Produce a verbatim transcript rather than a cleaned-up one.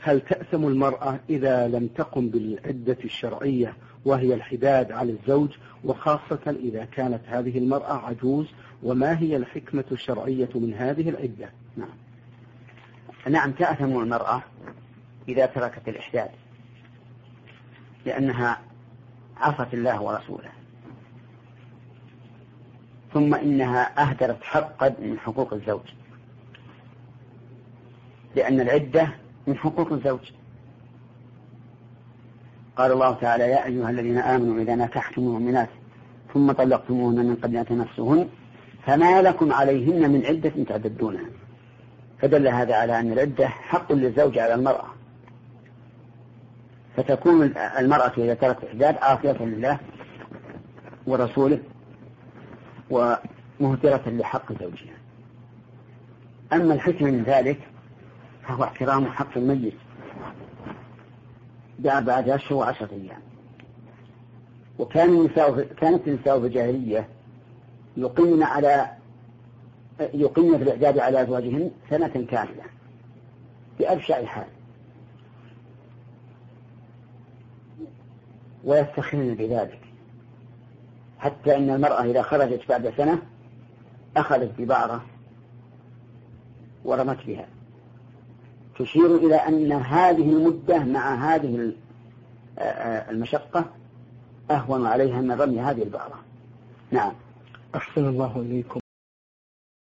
هل تأثم المرأة إذا لم تقم بالعدة الشرعية وهي الحداد على الزوج، وخاصة إذا كانت هذه المرأة عجوز؟ وما هي الحكمة الشرعية من هذه العدة؟ نعم نعم تأثم المرأة إذا تركت الإحداد، لأنها عصت الله ورسوله، ثم إنها أهدرت حقا من حقوق الزوج، لأن العدة من حقوق الزوج. قال الله تعالى: يا أيها الذين آمنوا إذا نكحتم المؤمنات ثم طلقتموهن من قبل أن تمسوهن فما لكم عليهن من عدة تعتدونها. فدل هذا على أن العدة حق للزوج على المرأة، فتكون المرأة إذا تركت الإحداد عاصية لله ورسوله ومهدرة لحق زوجها. أما الحكمة من ذلك فهو احترام حق الميت بأربعة أشهر وعشرة أيام. وكان النساء كانت النساء في الجاهلية يقيمن على يقيمن في الإعداد على أزواجهن سنة كاملة بأبشع حال، ويفتخرن بذلك، حتى أن المرأة إذا خرجت بعد سنة أخذت ببعرة ورمت بها، تشير إلى أن هذه المدة مع هذه المشقة أهون عليها من رمي هذه البعرة. نعم. أحسن الله إليكم.